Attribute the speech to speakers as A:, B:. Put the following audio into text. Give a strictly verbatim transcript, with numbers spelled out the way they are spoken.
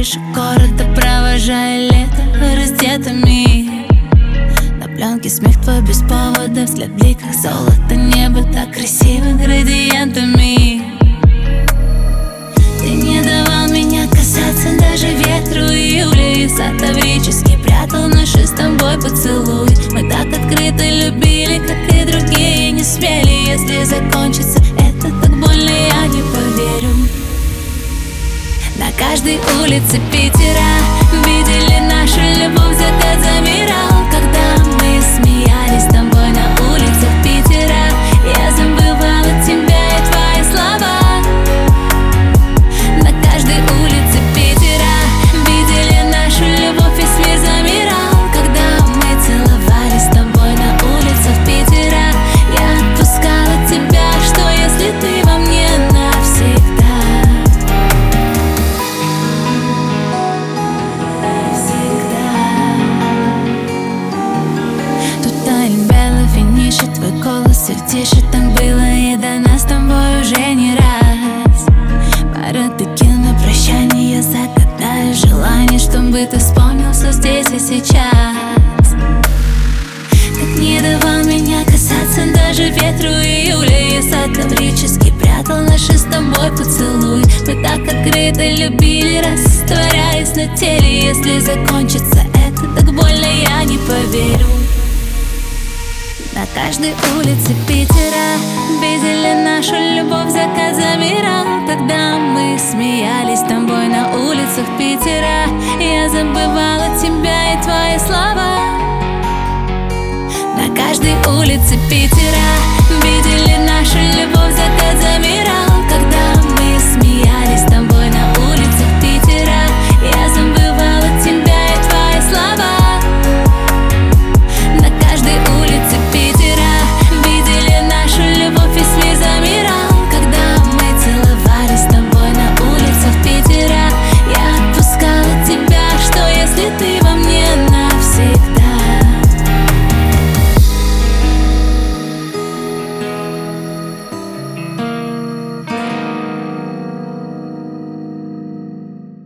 A: крышу города, провожая лето раздетыми. На пленке смех твой без повода, взгляд в бликах золото, небо так красиво градиентами. Ты не давал меня касаться даже ветру июля, и сад таврический прятал наши с тобой поцелуй. Мы так открыто любили, как и другие не смели. Если закончится это так больно, я не поверю. На каждой улице Питера видели нашу любовь, закат замирал. Когда мы смеялись с тобой на улицах Питера, я забывала тебя и твои слова. На каждой улице Питера видели нашу любовь, весь мир замирал. Когда мы целовались с тобой на улицах Питера, я отпускала тебя, что если ты во мне навсегда. Твой голос все тише, так было и до нас с тобой уже не раз. Пара таки на прощание, я загадаю желание, чтобы ты вспомнил все здесь и сейчас. Как не давал меня касаться даже ветру июля, и сад таврический прятал наши с тобой поцелуй. Мы так открыто любили, растворяясь на теле. Если закончится это так больно, я не поверю. На каждой улице Питера видели нашу любовь, закат замирал. Когда мы смеялись с тобой на улицах Питера, я забывала тебя и твои слова.